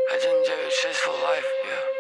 196 for life,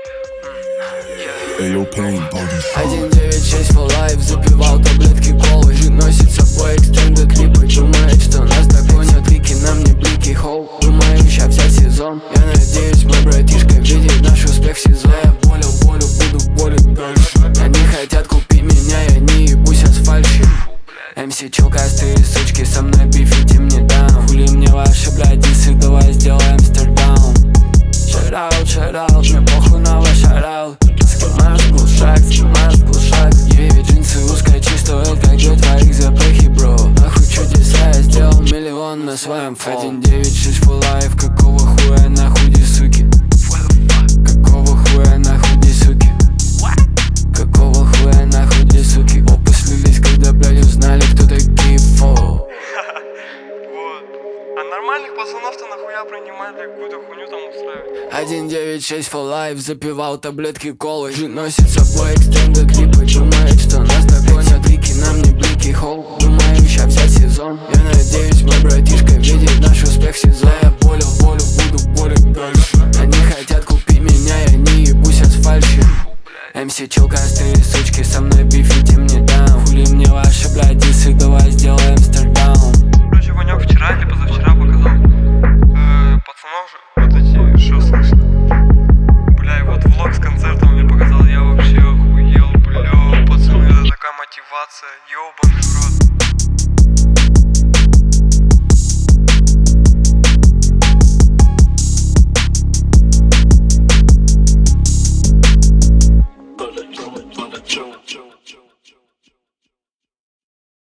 yeah. Эйо Пейн, 196 for life, запивал таблетки колы. Носит с собой экстендед клипы. Думает, что нас догонят лики, нам не блики. Хоу, думаю, ща вся сезон. Я надеюсь, мой братишка видит наш успех сезон. Я болел, буду болеть дальше. Они хотят купить меня, я не ебусь от фальши. МС челкастые сучки, со мной бифите мне дам. Хули мне ваши, блядь, дисы, давай сделаем Амстердам. Шараут, мне похуй на ваш шараут. Скимаешь глушак, Еве джинсы узкая, чистует, как две твоих запахи, бро. Нахуй чудеса, я сделал миллион на своем фоне. 196 for life, какого хуя нахуй ди суки? Какого хуя нахуй ди суки? Какого хуя нахуй ди суки? Опы слились, когда, блядь, узнали, кто такие фо. Вот. А нормальных пацанов-то нахуя принимать, для какую-то хуйню там устраивать? 196 for life, запивал таблетки колы. Носит с собой экстендед клипы. Думает, что нас догонят лики, нам не блики. Хоу, думаю, ща вся сезон. Я надеюсь, мой братишка видит